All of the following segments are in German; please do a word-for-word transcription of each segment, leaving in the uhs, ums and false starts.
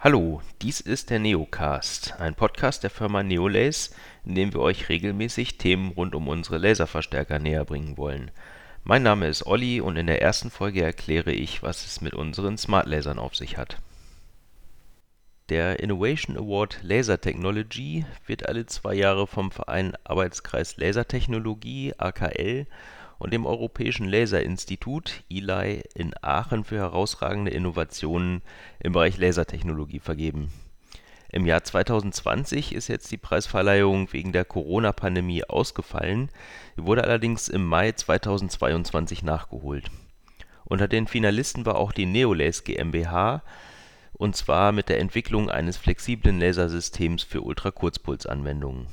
Hallo, dies ist der Neocast, ein Podcast der Firma Neolace, in dem wir euch regelmäßig Themen rund um unsere Laserverstärker näherbringen wollen. Mein Name ist Olli und in der ersten Folge erkläre ich, was es mit unseren Smart Lasern auf sich hat. Der Innovation Award Laser Technology wird alle zwei Jahre vom Verein Arbeitskreis Lasertechnologie A K L und dem Europäischen Laserinstitut E L I in Aachen für herausragende Innovationen im Bereich Lasertechnologie vergeben. Im Jahr zweitausendzwanzig ist jetzt die Preisverleihung wegen der Corona-Pandemie ausgefallen, sie wurde allerdings im Mai zweitausendzweiundzwanzig nachgeholt. Unter den Finalisten war auch die Neolace GmbH, und zwar mit der Entwicklung eines flexiblen Lasersystems für Ultrakurzpulsanwendungen.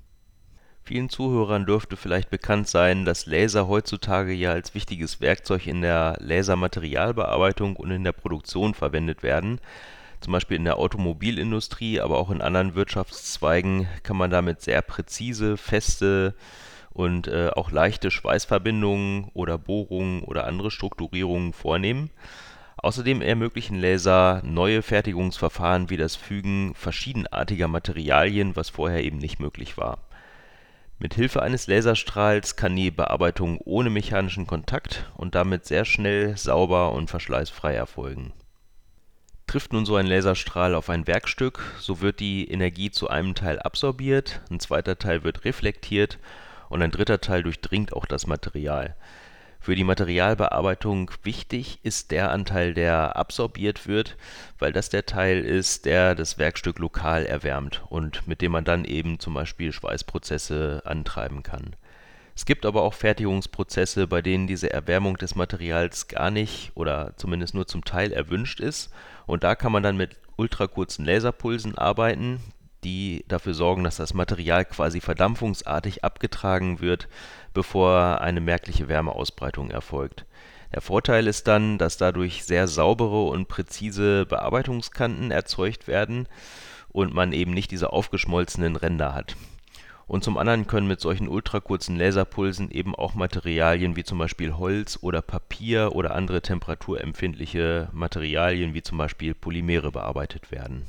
Vielen Zuhörern dürfte vielleicht bekannt sein, dass Laser heutzutage ja als wichtiges Werkzeug in der Lasermaterialbearbeitung und in der Produktion verwendet werden. Zum Beispiel in der Automobilindustrie, aber auch in anderen Wirtschaftszweigen kann man damit sehr präzise, feste und äh, auch leichte Schweißverbindungen oder Bohrungen oder andere Strukturierungen vornehmen. Außerdem ermöglichen Laser neue Fertigungsverfahren wie das Fügen verschiedenartiger Materialien, was vorher eben nicht möglich war. Mit Hilfe eines Laserstrahls kann die Bearbeitung ohne mechanischen Kontakt und damit sehr schnell, sauber und verschleißfrei erfolgen. Trifft nun so ein Laserstrahl auf ein Werkstück, so wird die Energie zu einem Teil absorbiert, ein zweiter Teil wird reflektiert und ein dritter Teil durchdringt auch das Material. Für die Materialbearbeitung wichtig ist der Anteil, der absorbiert wird, weil das der Teil ist, der das Werkstück lokal erwärmt und mit dem man dann eben zum Beispiel Schweißprozesse antreiben kann. Es gibt aber auch Fertigungsprozesse, bei denen diese Erwärmung des Materials gar nicht oder zumindest nur zum Teil erwünscht ist, und da kann man dann mit ultrakurzen Laserpulsen arbeiten, die dafür sorgen, dass das Material quasi verdampfungsartig abgetragen wird, bevor eine merkliche Wärmeausbreitung erfolgt. Der Vorteil ist dann, dass dadurch sehr saubere und präzise Bearbeitungskanten erzeugt werden und man eben nicht diese aufgeschmolzenen Ränder hat. Und zum anderen können mit solchen ultrakurzen Laserpulsen eben auch Materialien wie zum Beispiel Holz oder Papier oder andere temperaturempfindliche Materialien wie zum Beispiel Polymere bearbeitet werden.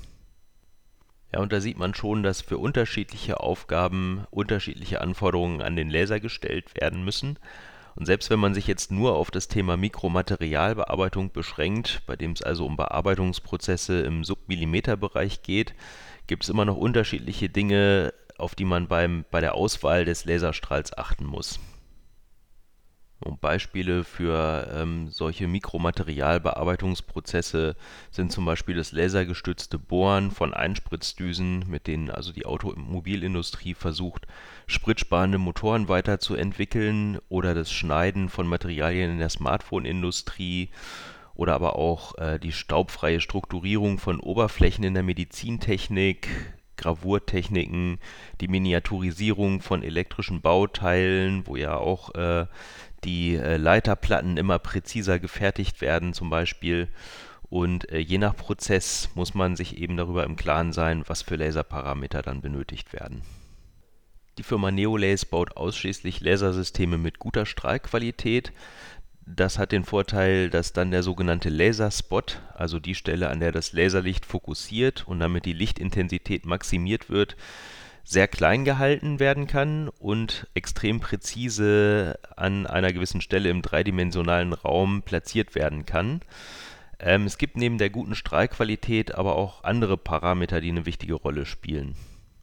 Ja, und da sieht man schon, dass für unterschiedliche Aufgaben unterschiedliche Anforderungen an den Laser gestellt werden müssen. Und selbst wenn man sich jetzt nur auf das Thema Mikromaterialbearbeitung beschränkt, bei dem es also um Bearbeitungsprozesse im Submillimeterbereich geht, gibt es immer noch unterschiedliche Dinge, auf die man beim, bei der Auswahl des Laserstrahls achten muss. Und Beispiele für ähm, solche Mikromaterialbearbeitungsprozesse sind zum Beispiel das lasergestützte Bohren von Einspritzdüsen, mit denen also die Automobilindustrie versucht, spritsparende Motoren weiterzuentwickeln, oder das Schneiden von Materialien in der Smartphone-Industrie oder aber auch äh, die staubfreie Strukturierung von Oberflächen in der Medizintechnik, Gravurtechniken, die Miniaturisierung von elektrischen Bauteilen, wo ja auch äh, die äh, Leiterplatten immer präziser gefertigt werden zum Beispiel. Und äh, je nach Prozess muss man sich eben darüber im Klaren sein, was für Laserparameter dann benötigt werden. Die Firma Neolace baut ausschließlich Lasersysteme mit guter Strahlqualität. Das hat den Vorteil, dass dann der sogenannte Laserspot, also die Stelle, an der das Laserlicht fokussiert und damit die Lichtintensität maximiert wird, sehr klein gehalten werden kann und extrem präzise an einer gewissen Stelle im dreidimensionalen Raum platziert werden kann. Ähm, es gibt neben der guten Strahlqualität aber auch andere Parameter, die eine wichtige Rolle spielen.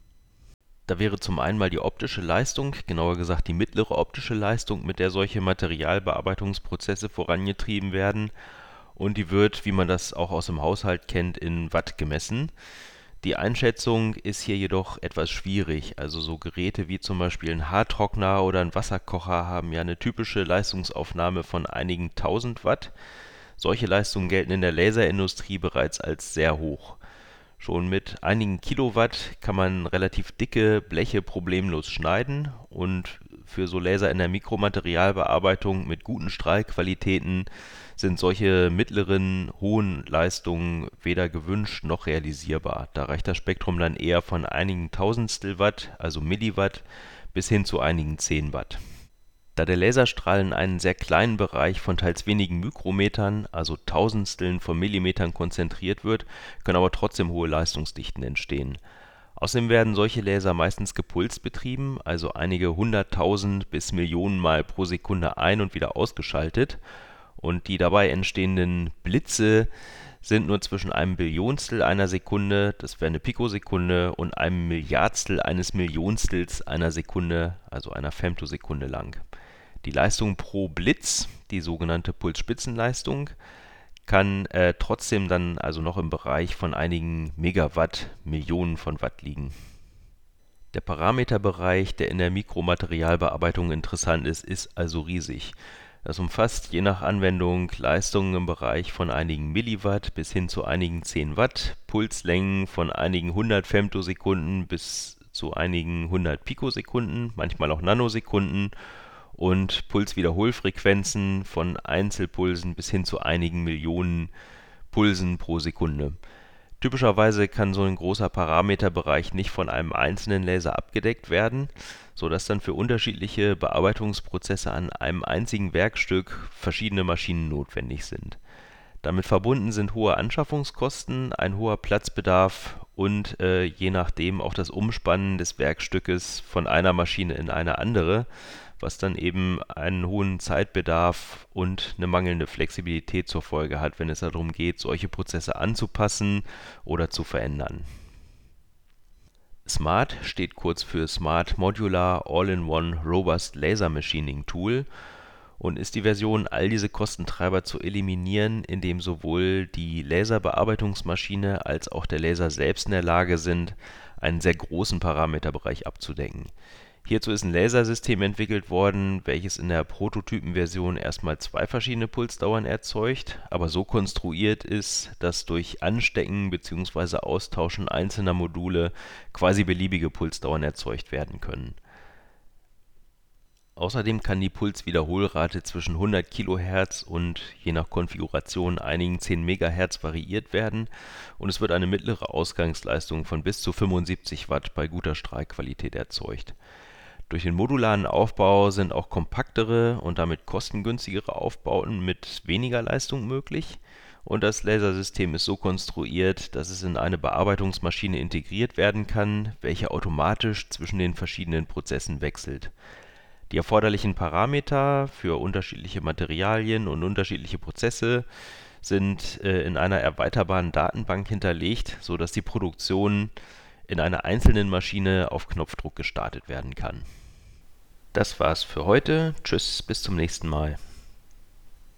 Da wäre zum einen mal die optische Leistung, genauer gesagt die mittlere optische Leistung, mit der solche Materialbearbeitungsprozesse vorangetrieben werden, und die wird, wie man das auch aus dem Haushalt kennt, in Watt gemessen. Die Einschätzung ist hier jedoch etwas schwierig. Also so Geräte wie zum Beispiel ein Haartrockner oder ein Wasserkocher haben ja eine typische Leistungsaufnahme von einigen tausend Watt. Solche Leistungen gelten in der Laserindustrie bereits als sehr hoch. Schon mit einigen Kilowatt kann man relativ dicke Bleche problemlos schneiden, und für so Laser in der Mikromaterialbearbeitung mit guten Strahlqualitäten sind solche mittleren, hohen Leistungen weder gewünscht noch realisierbar. Da reicht das Spektrum dann eher von einigen Tausendstel Watt, also Milliwatt, bis hin zu einigen zehn Watt. Da der Laserstrahl in einen sehr kleinen Bereich von teils wenigen Mikrometern, also Tausendsteln von Millimetern konzentriert wird, können aber trotzdem hohe Leistungsdichten entstehen. Außerdem werden solche Laser meistens gepulst betrieben, also einige hunderttausend bis Millionen Mal pro Sekunde ein und wieder ausgeschaltet, und die dabei entstehenden Blitze sind nur zwischen einem Billionstel einer Sekunde, das wäre eine Pikosekunde, und einem Milliardstel eines Millionstels einer Sekunde, also einer Femtosekunde lang. Die Leistung pro Blitz, die sogenannte Pulsspitzenleistung, kann äh, trotzdem dann also noch im Bereich von einigen Megawatt, Millionen von Watt liegen. Der Parameterbereich, der in der Mikromaterialbearbeitung interessant ist, ist also riesig. Das umfasst je nach Anwendung Leistungen im Bereich von einigen Milliwatt bis hin zu einigen zehn Watt, Pulslängen von einigen hundert Femtosekunden bis zu einigen hundert Pikosekunden, manchmal auch Nanosekunden, und Pulswiederholfrequenzen von Einzelpulsen bis hin zu einigen Millionen Pulsen pro Sekunde. Typischerweise kann so ein großer Parameterbereich nicht von einem einzelnen Laser abgedeckt werden, sodass dann für unterschiedliche Bearbeitungsprozesse an einem einzigen Werkstück verschiedene Maschinen notwendig sind. Damit verbunden sind hohe Anschaffungskosten, ein hoher Platzbedarf und äh, je nachdem auch das Umspannen des Werkstückes von einer Maschine in eine andere, was dann eben einen hohen Zeitbedarf und eine mangelnde Flexibilität zur Folge hat, wenn es darum geht, solche Prozesse anzupassen oder zu verändern. SMART steht kurz für Smart Modular All-in-One Robust Laser Machining Tool und ist die Version, all diese Kostentreiber zu eliminieren, indem sowohl die Laserbearbeitungsmaschine als auch der Laser selbst in der Lage sind, einen sehr großen Parameterbereich abzudecken. Hierzu ist ein Lasersystem entwickelt worden, welches in der Prototypenversion erstmal zwei verschiedene Pulsdauern erzeugt, aber so konstruiert ist, dass durch Anstecken bzw. Austauschen einzelner Module quasi beliebige Pulsdauern erzeugt werden können. Außerdem kann die Pulswiederholrate zwischen hundert Kilohertz und je nach Konfiguration einigen zehn Megahertz variiert werden, und es wird eine mittlere Ausgangsleistung von bis zu fünfundsiebzig Watt bei guter Strahlqualität erzeugt. Durch den modularen Aufbau sind auch kompaktere und damit kostengünstigere Aufbauten mit weniger Leistung möglich, und das Lasersystem ist so konstruiert, dass es in eine Bearbeitungsmaschine integriert werden kann, welche automatisch zwischen den verschiedenen Prozessen wechselt. Die erforderlichen Parameter für unterschiedliche Materialien und unterschiedliche Prozesse sind äh, in einer erweiterbaren Datenbank hinterlegt, sodass die Produktion in einer einzelnen Maschine auf Knopfdruck gestartet werden kann. Das war's für heute. Tschüss, bis zum nächsten Mal.